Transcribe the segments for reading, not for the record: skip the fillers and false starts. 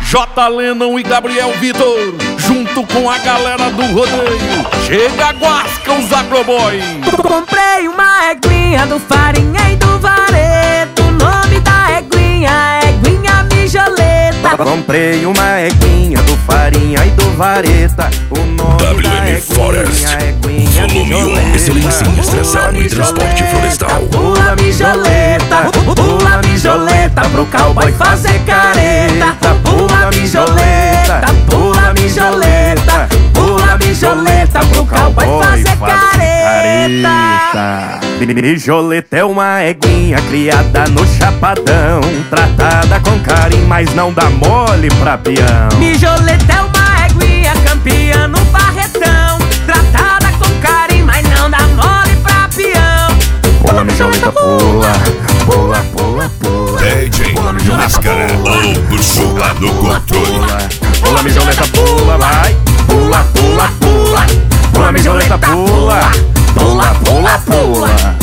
J. Lennon e Gabriel Vitor, junto com a galera do rodeio. Chega, Guasca, os Agroboy. Comprei uma eguinha do Farinha e do Vareto. O nome da eguinha é Eguinha Mijoleta. Comprei uma eguinha do Farinha e do Vareta. O nome da WM Forest, eguinha é Eguinha volume 1, Mijoleta. excelência em extração e transporte florestal. Pula mijoleta, pula mijoleta pro cowboy fazer careta. Pula mijoleta, pula mijoleta, pula mijoleta pro cowboy fazer careta. Mijoleta é uma eguinha criada no Chapadão, tratada com carinho, mas não dá mole pra peão. Mijoleta é uma eguinha campeã no Barretão, tratada com carinho, mas não dá mole pra peão. Pula mijoleta, pula, pula, pula, pula. DJ Máscara, o bruxo lá no controle. Pula mijoleta, pula, vai. Pula, pula, pula. Pula mijoleta, pula. Pula, pula, pula.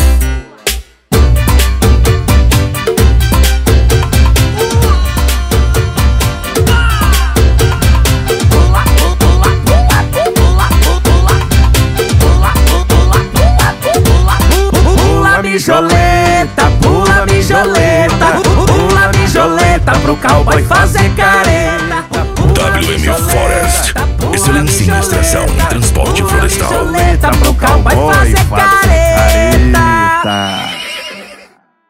Mijoleta, pula mijoleta, pula mijoleta pro cowboy fazer careta.